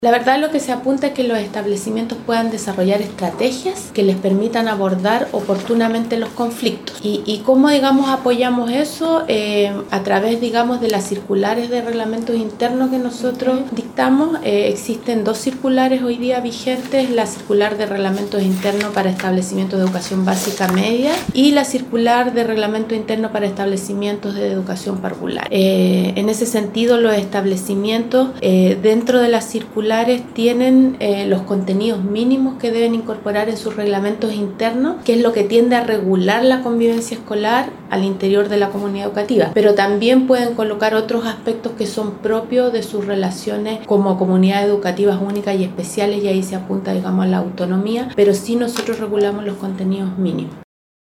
La verdad, lo que se apunta es que los establecimientos puedan desarrollar estrategias que les permitan abordar oportunamente los conflictos. ¿Y cómo, digamos, apoyamos eso? A través, digamos, de las circulares de reglamentos internos que nosotros dictamos. Existen 2 circulares hoy día vigentes: la circular de reglamentos internos para establecimientos de educación básica media y la circular de reglamento interno para establecimientos de educación parvular. En ese sentido, los establecimientos dentro de las circulares tienen los contenidos mínimos que deben incorporar en sus reglamentos internos, que es lo que tiende a regular la convivencia escolar al interior de la comunidad educativa, pero también pueden colocar otros aspectos que son propios de sus relaciones como comunidades educativas únicas y especiales, y ahí se apunta, digamos, a la autonomía, pero sí nosotros regulamos los contenidos mínimos.